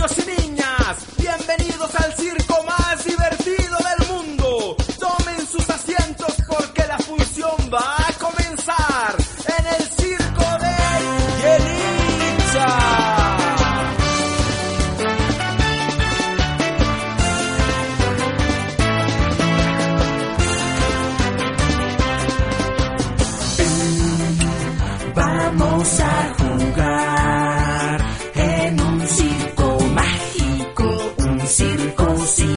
niños y niñas, bienvenidos al circo más divertido del mundo. Tomen sus asientos porque la función va a comenzar en el circo de Yelitza. Vamos a jugar.